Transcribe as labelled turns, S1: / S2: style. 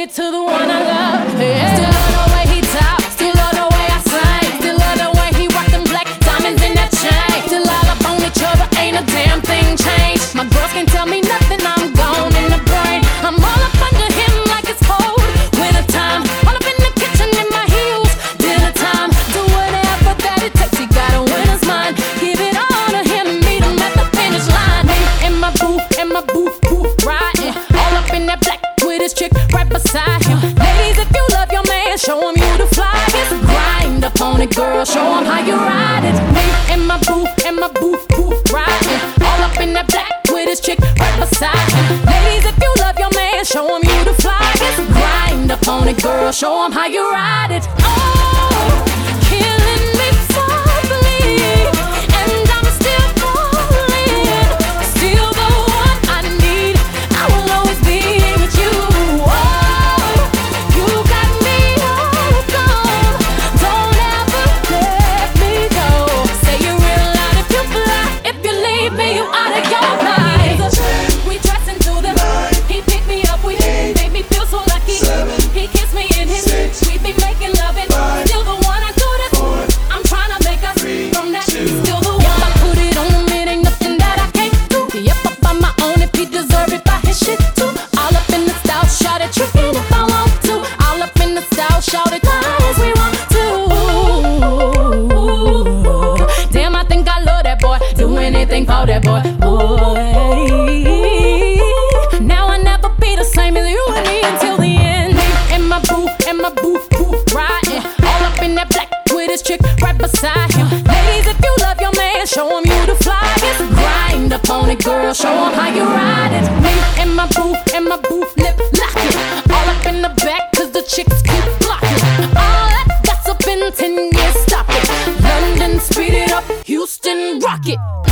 S1: it to the one I love. Yeah. Still love the way he talk, still love the way I sing, still love the way he rock them black diamonds in that chain. Still all up on each other, ain't a damn thing changed. My girls can't tell me nothing, I'm gone in the brain. I'm all up under him like it's cold winter time. All up in the kitchen in my heels, dinner time. Do whatever that it takes, he gotta win his mind. Give it all to him and meet him at the finish line. Me and my boo, riding all up in that black with his chick right beside him. Ladies, if you love your man, show him you the flyest. Grind up on it, girl, show him how you ride it. Me and my boo, riding all up in that black with his chick right beside him. Ladies, if you love your man, show him you the flyest. Grind up on it, girl, show him how you ride it. Oh, killing me softly, and I'm still falling. Still the one I need, I will always be with you. Oh, you got me hooked on, don't ever let me go. Say you real loud if you fly, if you leave me, you out of your mind. We dress into the night, he picked me up, we made me feel so lucky. He kissed me in his, we be making love it. Still the one I do this, I'm trying to make us from that. Still the one I put it on him, it ain't nothing that I can't do. Yep, I find my own if he deserve it by his shit too. All up in the style, shout it, trickin' if I want to. All up in the style, shout it, as we want to. Damn, I think I love that boy, do anything for that boy. Now I never be the same as you and me until the end. Me and my boo, riding all up in that black with his chick right beside him. Ladies, if you love your man, show him you the flyest. Grind up on it, girl, show him how you ride it. Me and my boo, lip locking all up in the back, cause the chicks keep blocking. All that gossip in 10 years, stop it. London, speed it up, Houston, rock it.